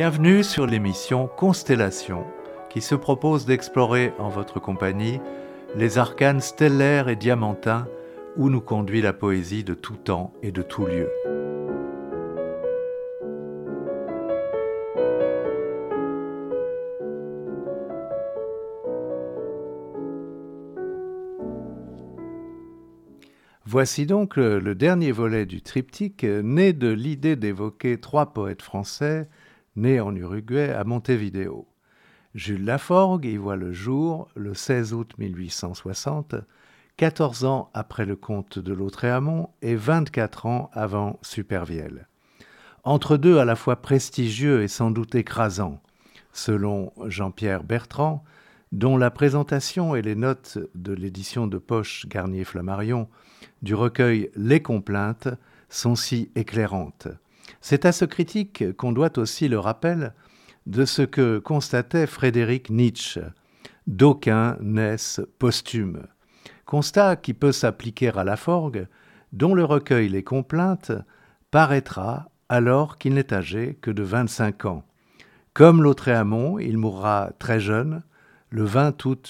Bienvenue sur l'émission Constellation, qui se propose d'explorer en votre compagnie les arcanes stellaires et diamantins où nous conduit la poésie de tout temps et de tout lieu. Voici donc le dernier volet du triptyque, né de l'idée d'évoquer trois poètes français nés en Uruguay à Montevideo. Jules Laforgue y voit le jour le 16 août 1860, 14 ans après le comte de Lautréamont et 24 ans avant Supervielle. Entre deux à la fois prestigieux et sans doute écrasants, selon Jean-Pierre Bertrand, dont la présentation et les notes de l'édition de poche Garnier-Flammarion du recueil Les Complaintes sont si éclairantes. C'est à ce critique qu'on doit aussi le rappel de ce que constatait Frédéric Nietzsche. D'aucuns naissent posthumes. Constat qui peut s'appliquer à Laforgue, dont le recueil Les Complaintes paraîtra alors qu'il n'est âgé que de 25 ans. Comme Lautréamont, il mourra très jeune, le 20 août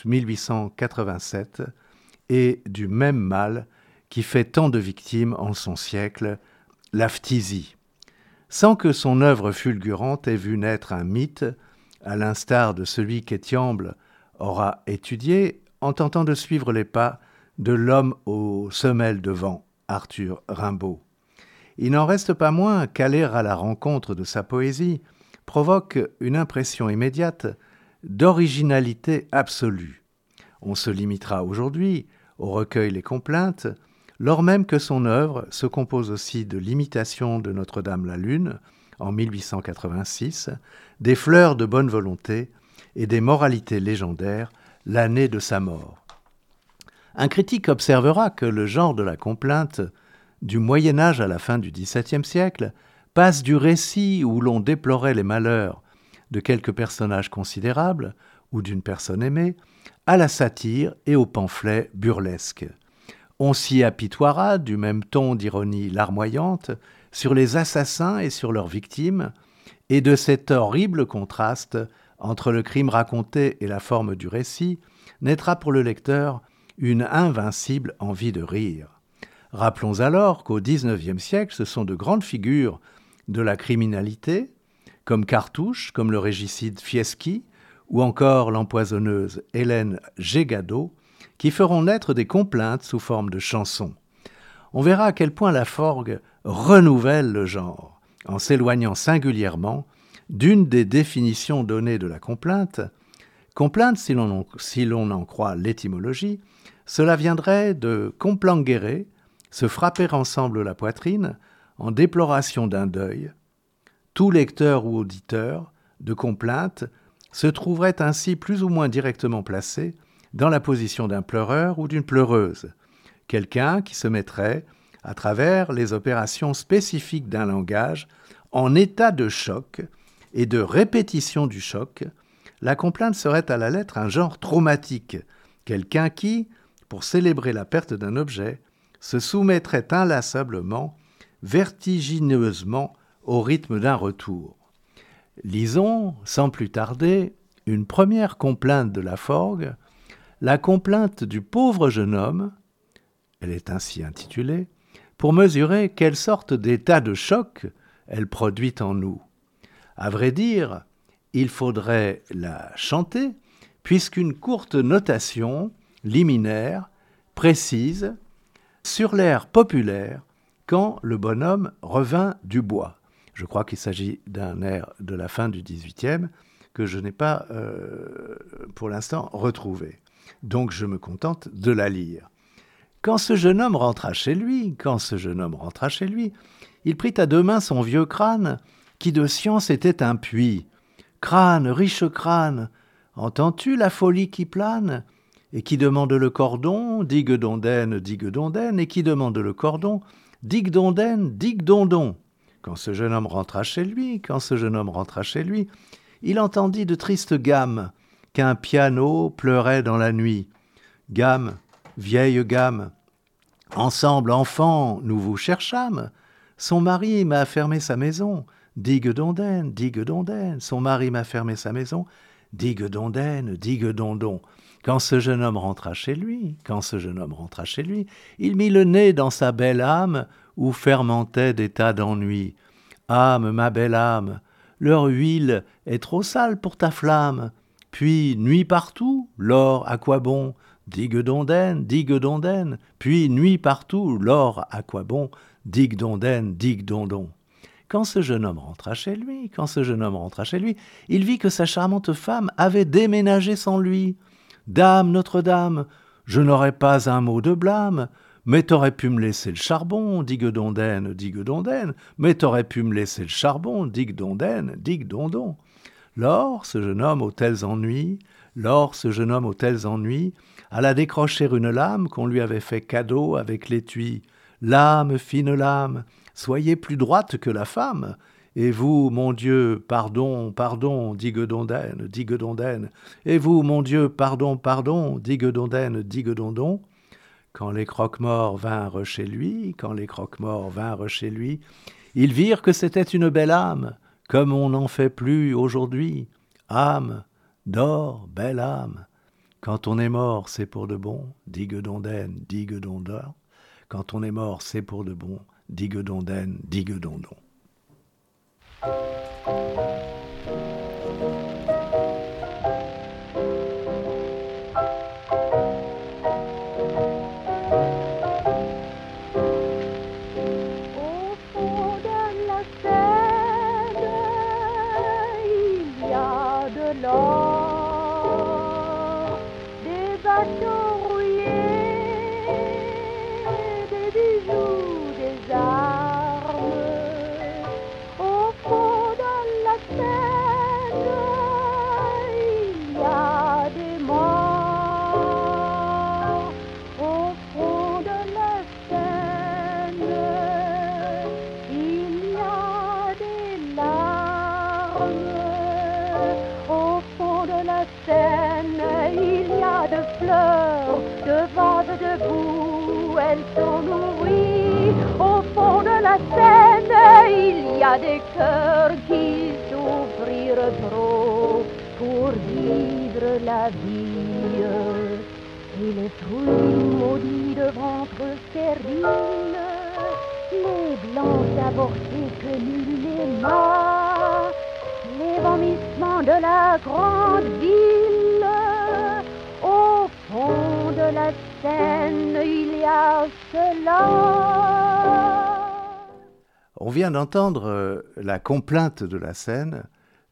1887, et du même mal qui fait tant de victimes en son siècle, la phtisie. Sans que son œuvre fulgurante ait vu naître un mythe, à l'instar de celui qu'Étiamble aura étudié en tentant de suivre les pas de l'homme aux semelles de vent, Arthur Rimbaud. Il n'en reste pas moins qu'aller à la rencontre de sa poésie provoque une impression immédiate d'originalité absolue. On se limitera aujourd'hui au recueil Les Complaintes, lors même que son œuvre se compose aussi de l'imitation de Notre-Dame-la-Lune, en 1886, des fleurs de bonne volonté et des moralités légendaires, l'année de sa mort. Un critique observera que le genre de la complainte, du Moyen-Âge à la fin du XVIIe siècle, passe du récit où l'on déplorait les malheurs de quelques personnages considérables ou d'une personne aimée, à la satire et au pamphlet burlesque. On s'y apitoiera du même ton d'ironie larmoyante sur les assassins et sur leurs victimes, et de cet horrible contraste entre le crime raconté et la forme du récit naîtra pour le lecteur une invincible envie de rire. Rappelons alors qu'au XIXe siècle, ce sont de grandes figures de la criminalité, comme Cartouche, comme le régicide Fieschi, ou encore l'empoisonneuse Hélène Gégado, qui feront naître des complaintes sous forme de chansons. On verra à quel point Laforgue renouvelle le genre, en s'éloignant singulièrement d'une des définitions données de la complainte. Complainte, si l'on en croit l'étymologie, cela viendrait de complanguere, se frapper ensemble la poitrine, en déploration d'un deuil. Tout lecteur ou auditeur de complainte se trouverait ainsi plus ou moins directement placé dans la position d'un pleureur ou d'une pleureuse, quelqu'un qui se mettrait, à travers les opérations spécifiques d'un langage, en état de choc et de répétition du choc. La complainte serait à la lettre un genre traumatique, quelqu'un qui, pour célébrer la perte d'un objet, se soumettrait inlassablement, vertigineusement, au rythme d'un retour. Lisons, sans plus tarder, une première complainte de Laforgue, la complainte du pauvre jeune homme, elle est ainsi intitulée, pour mesurer quelle sorte d'état de choc elle produit en nous. À vrai dire, il faudrait la chanter, puisqu'une courte notation liminaire précise sur l'air populaire quand le bonhomme revint du bois. Je crois qu'il s'agit d'un air de la fin du XVIIIe que je n'ai pas pour l'instant retrouvé. Donc je me contente de la lire. Quand ce jeune homme rentra chez lui, il prit à deux mains son vieux crâne, qui de science était un puits. Crâne, riche crâne, entends-tu la folie qui plane? Et qui demande le cordon, digue dondaine, et qui demande le cordon, digue dondon. Quand ce jeune homme rentra chez lui, il entendit de tristes gammes, qu'un piano pleurait dans la nuit. Gamme, vieille gamme, ensemble, enfants, nous vous cherchâmes. Son mari m'a fermé sa maison, digue d'ondaine, son mari m'a fermé sa maison, digue dondon. Quand ce jeune homme rentra chez lui, il mit le nez dans sa belle âme où fermentaient des tas d'ennuis. Âme, ma belle âme, leur huile est trop sale pour ta flamme. Puis nuit partout, l'or à quoi bon? Digue d'ondaine, puis nuit partout, l'or à quoi bon? Digue dondon. Quand ce jeune homme rentra chez lui, il vit que sa charmante femme avait déménagé sans lui. Dame Notre-Dame, je n'aurais pas un mot de blâme, mais t'aurais pu me laisser le charbon, digue d'ondaine, mais t'aurais pu me laisser le charbon, digue dondon. Lors, ce jeune homme aux tels ennuis, alla décrocher une lame qu'on lui avait fait cadeau avec l'étui. Lame, fine lame, soyez plus droite que la femme. Et vous, mon Dieu, pardon, digue d'ondaine. Et vous, mon Dieu, pardon, digue dondon. Quand les croque-morts vinrent chez lui, ils virent que c'était une belle âme, comme on n'en fait plus aujourd'hui. Âme d'or, belle âme. Quand on est mort, c'est pour de bon, digue dondor. Quand on est mort, c'est pour de bon, digue dondon. De vases debout, elles sont nourries. Au fond de la Seine, il y a des cœurs qui souffrirent trop pour vivre la vie. Et les fruits maudits de ventre stérile, les blancs avortés que nul n'aima, les vomissements de la grande ville. Au fond de la Seine, il y a cela. On vient d'entendre la complainte de la Seine,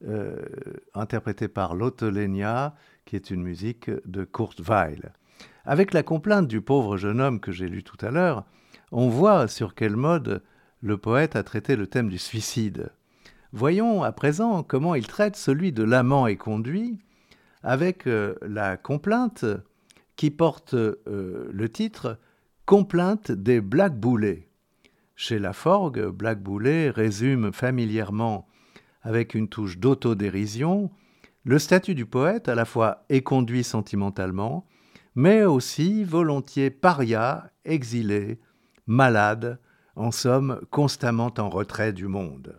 interprétée par Lotte Lenya, qui est une musique de Kurt Weill. Avec la complainte du pauvre jeune homme que j'ai lu tout à l'heure, on voit sur quel mode le poète a traité le thème du suicide. Voyons à présent comment il traite celui de l'amant éconduit, avec la complainte qui porte le titre « Complainte des Black-Boulets ». Chez Laforgue, Black-Boulet résume familièrement, avec une touche d'autodérision, le statut du poète à la fois éconduit sentimentalement, mais aussi volontiers paria, exilé, malade, en somme constamment en retrait du monde.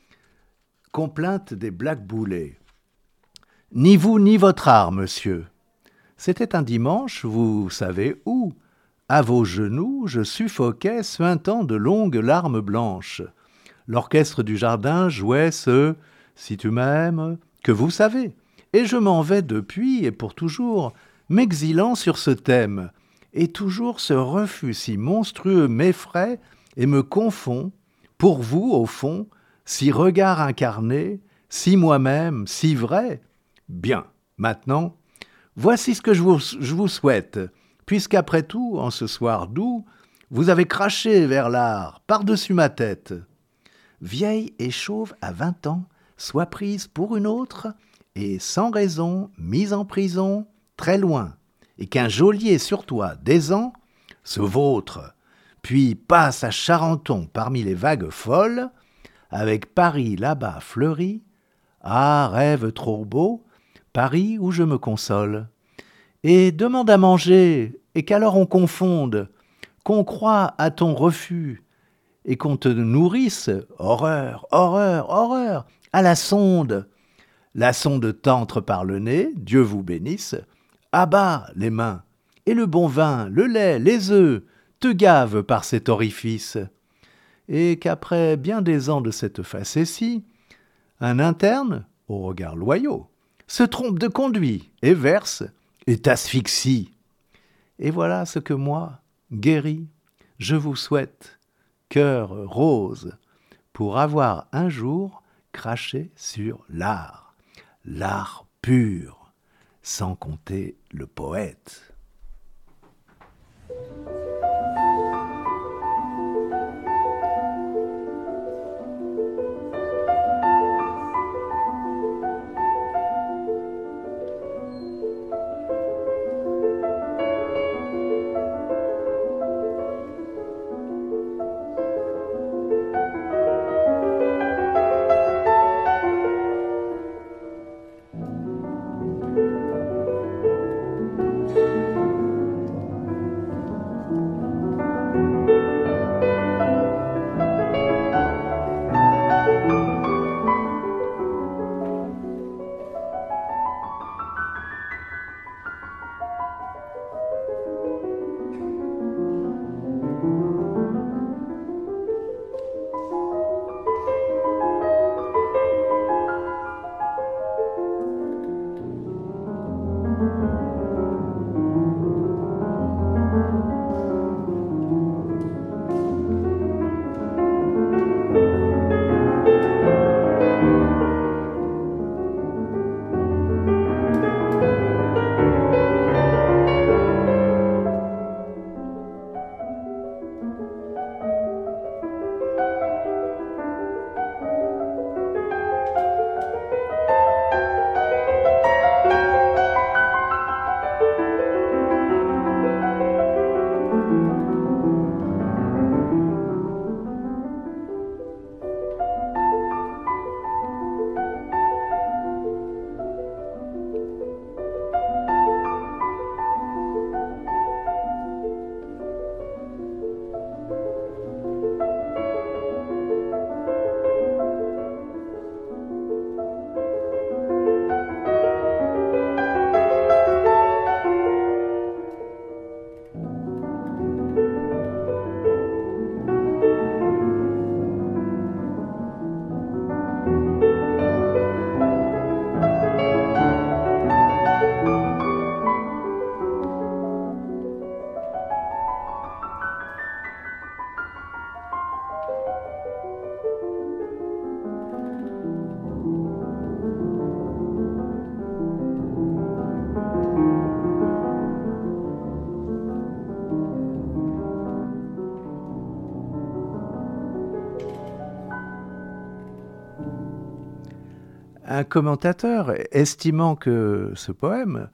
Complainte des Black-Boulets. Ni vous ni votre art, monsieur. C'était un dimanche, vous savez où. À vos genoux, je suffoquais, suintant de longues larmes blanches. L'orchestre du jardin jouait ce « Si tu m'aimes » que vous savez, et je m'en vais depuis et pour toujours, m'exilant sur ce thème, et toujours ce refus si monstrueux m'effraie et me confond, pour vous, au fond, si regard incarné, si moi-même, si vrai. Bien, maintenant, voici ce que je vous souhaite, puisqu'après tout, en ce soir doux, vous avez craché vers l'art, par-dessus ma tête. Vieille et chauve à 20 ans, soit prise pour une autre, et sans raison, mise en prison, très loin, et qu'un geôlier sur toi, d'aisant, se vautre, puis passe à Charenton parmi les vagues folles, avec Paris là-bas fleuri, ah, rêve trop beau, Paris où je me console. Et demande à manger, et qu'alors on confonde, qu'on croie à ton refus, et qu'on te nourrisse, horreur, horreur, horreur, à la sonde. La sonde t'entre par le nez, Dieu vous bénisse, à bas les mains, et le bon vin, le lait, les œufs, te gavent par cet orifice. Et qu'après bien des ans de cette facétie, un interne, au regard loyaux, se trompe de conduit et verse et t'asphyxie. Et voilà ce que moi, guéri, je vous souhaite, cœur rose, pour avoir un jour craché sur l'art pur, sans compter le poète. Un commentateur, estimant que ce poème,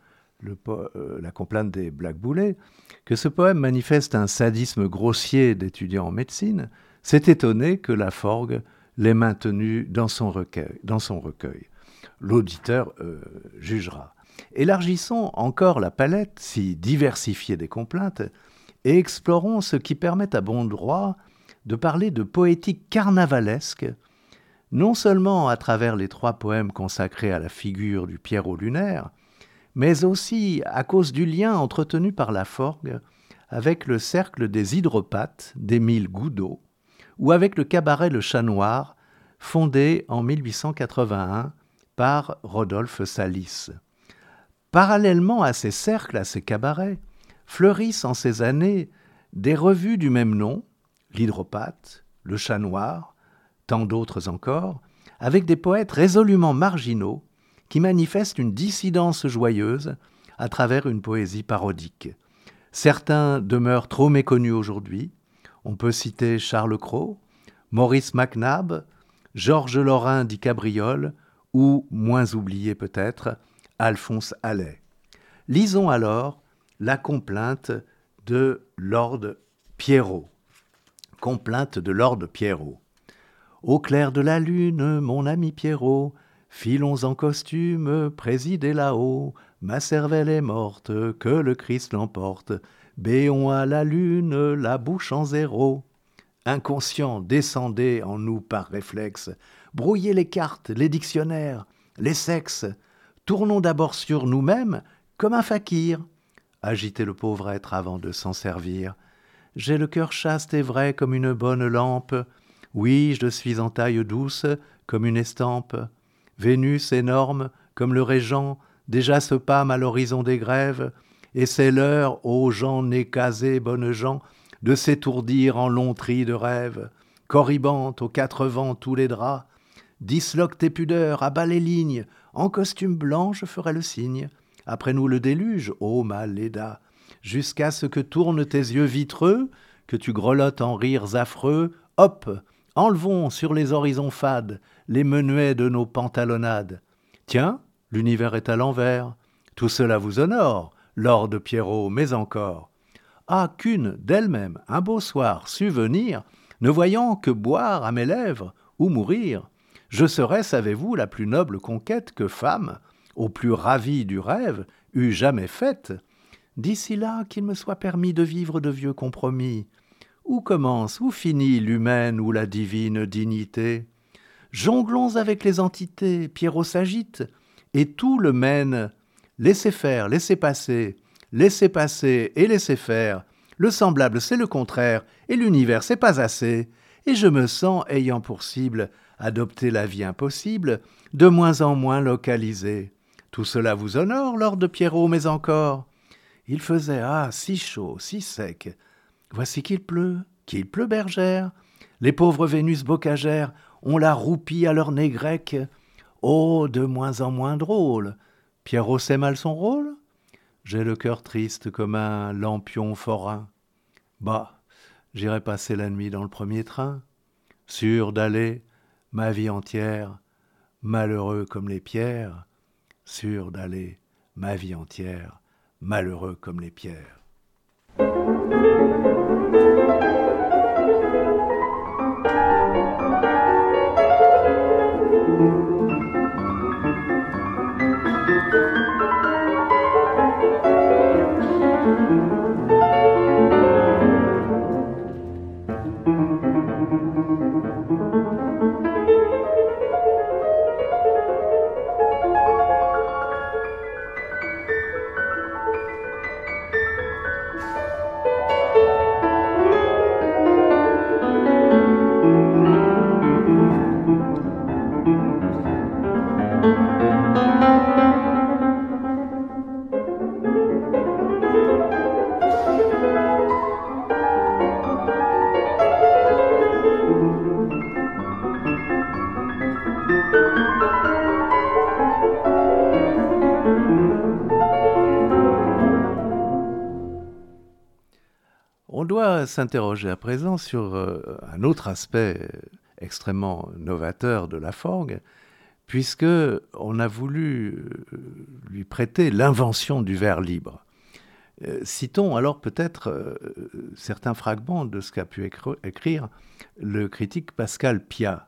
la complainte des Black Boulets, que ce poème manifeste un sadisme grossier d'étudiants en médecine, s'est étonné que Laforgue l'ait maintenu dans son recueil. L'auditeur jugera. Élargissons encore la palette si diversifiée des complaintes et explorons ce qui permet à bon droit de parler de poétique carnavalesque, non seulement à travers les 3 poèmes consacrés à la figure du Pierrot lunaire, mais aussi à cause du lien entretenu par Laforgue avec le cercle des hydropathes d'Émile Goudot, ou avec le cabaret Le Chat Noir, fondé en 1881 par Rodolphe Salis. Parallèlement à ces cercles, à ces cabarets, fleurissent en ces années des revues du même nom, l'Hydropathe, Le Chat Noir, tant d'autres encore, avec des poètes résolument marginaux qui manifestent une dissidence joyeuse à travers une poésie parodique. Certains demeurent trop méconnus aujourd'hui. On peut citer Charles Cros, Maurice MacNab, Georges Lorrain dit Cabriole ou, moins oublié peut-être, Alphonse Allais. Lisons alors la complainte de Lord Pierrot. Complainte de Lord Pierrot. Au clair de la lune, mon ami Pierrot, filons en costume, présidez là-haut. Ma cervelle est morte, que le Christ l'emporte. Béons à la lune, la bouche en zéro. inconscients, descendez en nous par réflexe, brouillez les cartes, les dictionnaires, les sexes, tournons d'abord sur nous-mêmes comme un fakir. Agitez le pauvre être avant de s'en servir. J'ai le cœur chaste et vrai comme une bonne lampe. Oui, je suis en taille douce comme une estampe. Vénus énorme comme le régent déjà se pâme à l'horizon des grèves, et c'est l'heure aux gens nés casés, bonnes gens, de s'étourdir en longs tris de rêves. Corribante aux quatre vents tous les draps, disloque tes pudeurs, abat les lignes, en costume blanc je ferai le signe. Après nous le déluge, ô Maléda, jusqu'à ce que tournent tes yeux vitreux, que tu grelottes en rires affreux. Hop, enlevons sur les horizons fades les menuets de nos pantalonnades. Tiens, l'univers est à l'envers, tout cela vous honore, Lord Pierrot, mais encore. Ah, qu'une, d'elle-même, un beau soir, sut venir, ne voyant que boire à mes lèvres ou mourir, je serais, savez-vous, la plus noble conquête que femme, au plus ravi du rêve, eût jamais faite. D'ici là qu'il me soit permis de vivre de vieux compromis. Où commence, où finit l'humaine ou la divine dignité? Jonglons avec les entités, Pierrot s'agite, et tout le mène. Laissez faire et laissez faire. Le semblable, c'est le contraire, et l'univers, c'est pas assez. Et je me sens, ayant pour cible adopter la vie impossible, de moins en moins localisée. Tout cela vous honore, Lord Pierrot, mais encore. Il faisait, si chaud, si sec. Voici qu'il pleut bergère. Les pauvres Vénus bocagères ont la roupie à leur nez grec. Oh, de moins en moins drôle. Pierrot sait mal son rôle? J'ai le cœur triste comme un lampion forain. Bah, j'irai passer la nuit dans le premier train, sûr d'aller, ma vie entière, malheureux comme les pierres, sûr d'aller, ma vie entière, malheureux comme les pierres. On doit s'interroger à présent sur un autre aspect extrêmement novateur de la Forgue, puisque on a voulu lui prêter l'invention du vers libre. Citons alors peut-être certains fragments de ce qu'a pu écrire le critique Pascal Piat.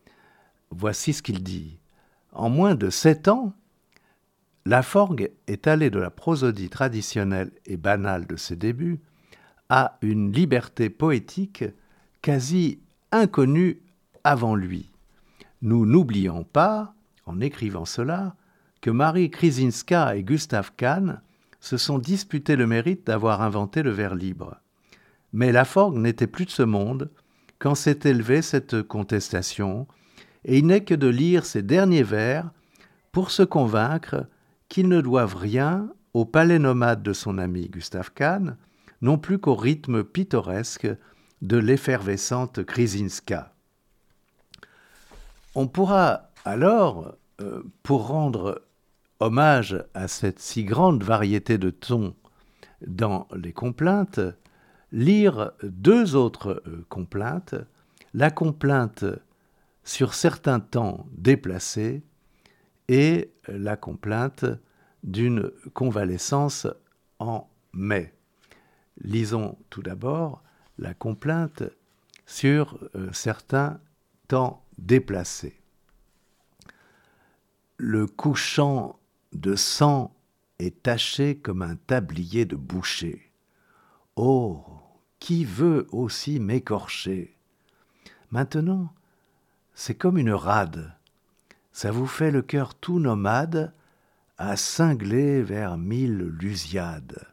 Voici ce qu'il dit. En moins de 7 ans, la Forgue est allée de la prosodie traditionnelle et banale de ses débuts à une liberté poétique quasi inconnue avant lui. Nous n'oublions pas, en écrivant cela, que Marie Krzyzinska et Gustave Kahn se sont disputés le mérite d'avoir inventé le vers libre. Mais la Forgue n'était plus de ce monde quand s'est élevée cette contestation, et il n'est que de lire ces derniers vers pour se convaincre qu'ils ne doivent rien au palais nomade de son ami Gustave Kahn, non plus qu'au rythme pittoresque de l'effervescente Krzyzinska. On pourra alors, pour rendre hommage à cette si grande variété de tons dans les complaintes, lire 2 autres complaintes, la complainte sur certains temps déplacés et la complainte d'une convalescence en mai. Lisons tout d'abord la complainte sur certains temps déplacés. Le couchant de sang est taché comme un tablier de boucher. Oh, qui veut aussi m'écorcher? Maintenant, c'est comme une rade. Ça vous fait le cœur tout nomade à cingler vers 1000 lusiades.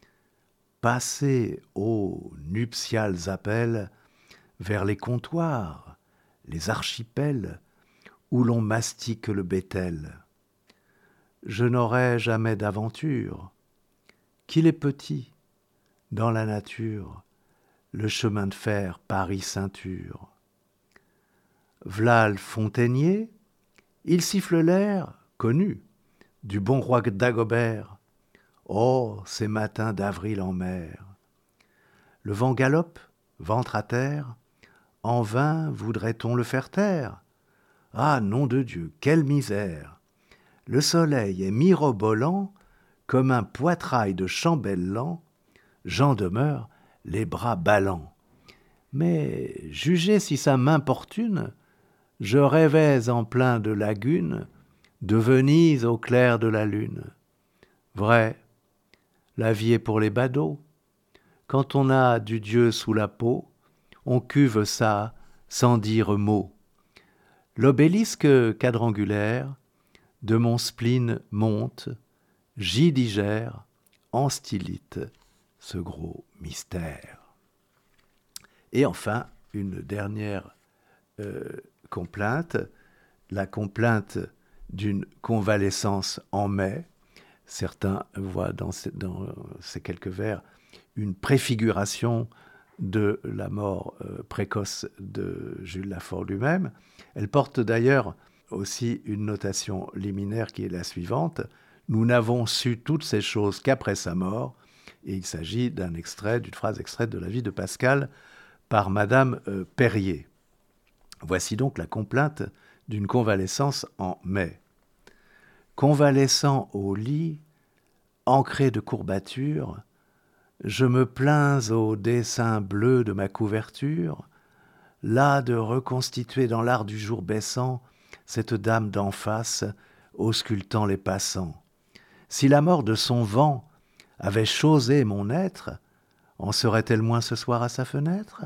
Passez aux nuptiales appels vers les comptoirs, les archipels, où l'on mastique le bétel. Je n'aurai jamais d'aventure, qu'il est petit, dans la nature, le chemin de fer Paris-Ceinture. V'là le fontainier, il siffle l'air, connu, du bon roi Dagobert. Oh, ces matins d'avril en mer. Le vent galope, ventre à terre, en vain voudrait-on le faire taire. Ah, nom de Dieu, quelle misère! Le soleil est mirobolant, comme un poitrail de chambellan, j'en demeure les bras ballants. Mais jugez si ça m'importune, je rêvais en plein de lagune, de Venise au clair de la lune. Vrai, la vie est pour les badauds. Quand on a du Dieu sous la peau, on cuve ça sans dire mot. L'obélisque quadrangulaire de mon spleen monte, j'y digère en stylite ce gros mystère. Et enfin, une dernière complainte, la complainte d'une convalescence en mai. Certains voient dans ces quelques vers une préfiguration de la mort précoce de Jules Lafort lui-même. Elle porte d'ailleurs aussi une notation liminaire qui est la suivante. Nous n'avons su toutes ces choses qu'après sa mort. Et il s'agit d'une phrase extraite de la vie de Pascal par Madame Perrier. Voici donc la complainte d'une convalescence en mai. Convalescent au lit, ancré de courbatures, je me plains au dessin bleu de ma couverture, là de reconstituer dans l'art du jour baissant cette dame d'en face, auscultant les passants. Si la mort de son vent avait chosé mon être, en serait-elle moins ce soir à sa fenêtre?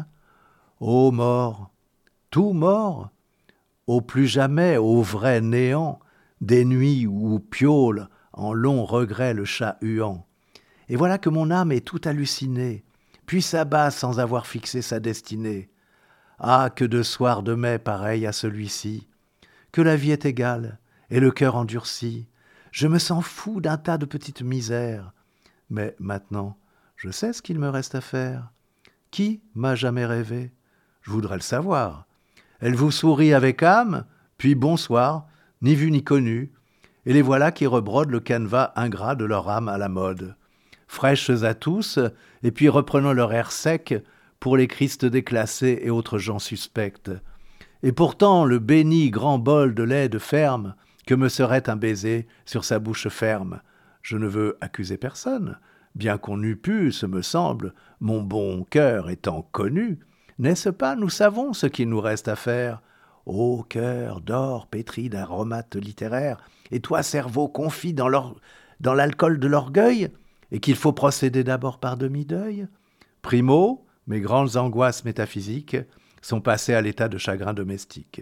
Ô mort, tout mort, au plus jamais, au vrai néant, des nuits où piaule en long regret le chat huant. Et voilà que mon âme est tout hallucinée, puis s'abat sans avoir fixé sa destinée. Ah, que de soirs de mai pareils à celui-ci, que la vie est égale, et le cœur endurci. Je me sens fou d'un tas de petites misères. Mais maintenant, je sais ce qu'il me reste à faire. Qui m'a jamais rêvé? Je voudrais le savoir. Elle vous sourit avec âme, puis bonsoir, ni vu ni connu, et les voilà qui rebrodent le canevas ingrat de leur âme à la mode. Fraîches à tous, et puis reprenant leur air sec pour les Christ déclassés et autres gens suspects. Et pourtant le béni grand bol de lait de ferme que me serait un baiser sur sa bouche ferme. Je ne veux accuser personne, bien qu'on eût pu, ce me semble, mon bon cœur étant connu. N'est-ce pas, nous savons ce qu'il nous reste à faire. Ô cœur d'or pétri d'aromates littéraires, et toi, cerveau confit dans l'alcool de l'orgueil, et qu'il faut procéder d'abord par demi-deuil. Primo, mes grandes angoisses métaphysiques sont passées à l'état de chagrin domestique.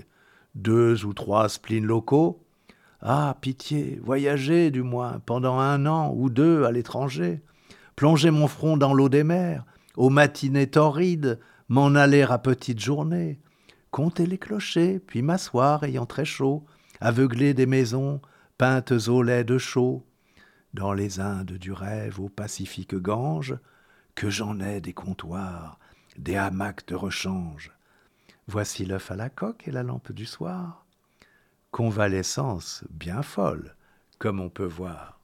2 ou 3 spleens locaux. Ah, pitié, voyager du moins pendant 1 an ou 2 à l'étranger, plonger mon front dans l'eau des mers, aux matinées torrides, m'en aller à petites journées, compter les clochers, puis m'asseoir ayant très chaud, aveugler des maisons, peintes au lait de chaux. Dans les Indes du rêve au Pacifique Gange, que j'en ai des comptoirs, des hamacs de rechange. Voici l'œuf à la coque et la lampe du soir. Convalescence bien folle, comme on peut voir.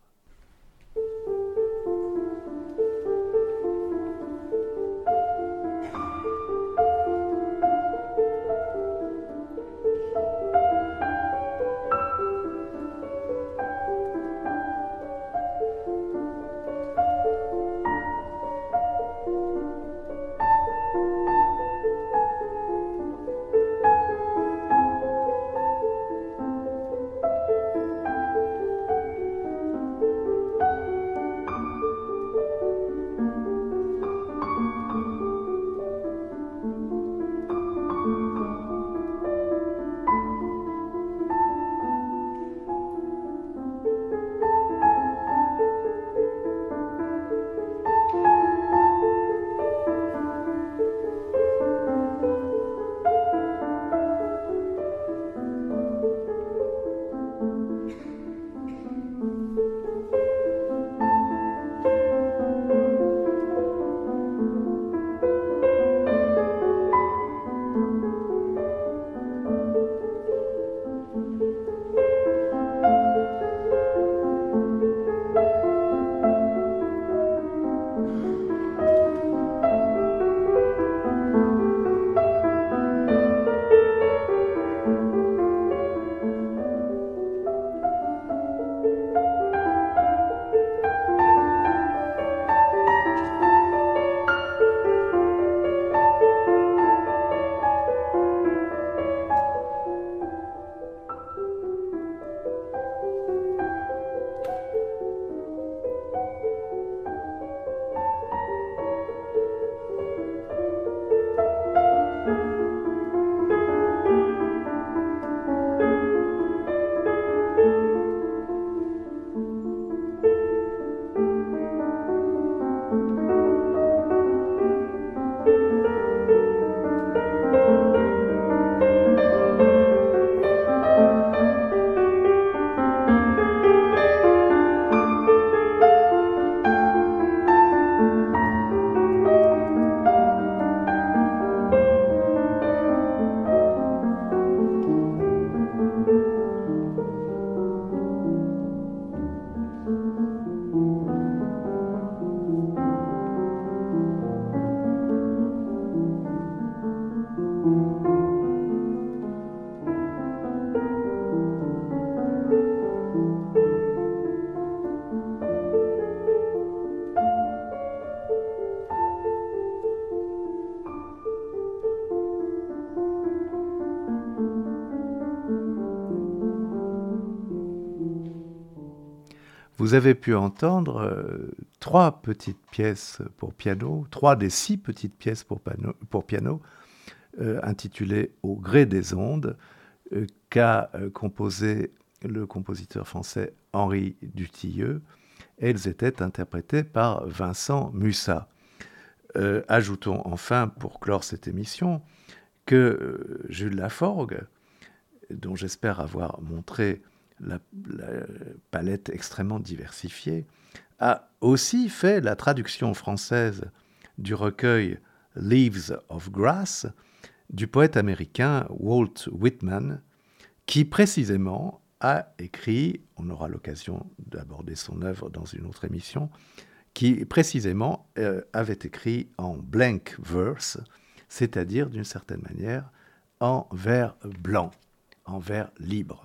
vous avez pu entendre 3 petites pièces pour piano, 3 des 6 petites pièces pour piano, intitulées Au gré des ondes, qu'a composé le compositeur français Henri Dutilleux. Elles étaient interprétées par Vincent Mussat. Ajoutons enfin, pour clore cette émission, que Jules Laforgue, dont j'espère avoir montré la palette extrêmement diversifiée, a aussi fait la traduction française du recueil Leaves of Grass du poète américain Walt Whitman, qui précisément a écrit, on aura l'occasion d'aborder son œuvre dans une autre émission, qui précisément avait écrit en blank verse, c'est-à-dire d'une certaine manière en vers blanc, en vers libre.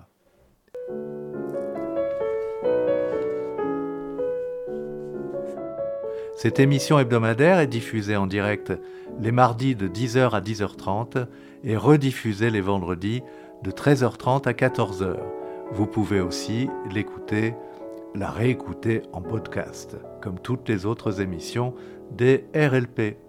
Cette émission hebdomadaire est diffusée en direct les mardis de 10h à 10h30 et rediffusée les vendredis de 13h30 à 14h. Vous pouvez aussi la réécouter en podcast, comme toutes les autres émissions des RLP.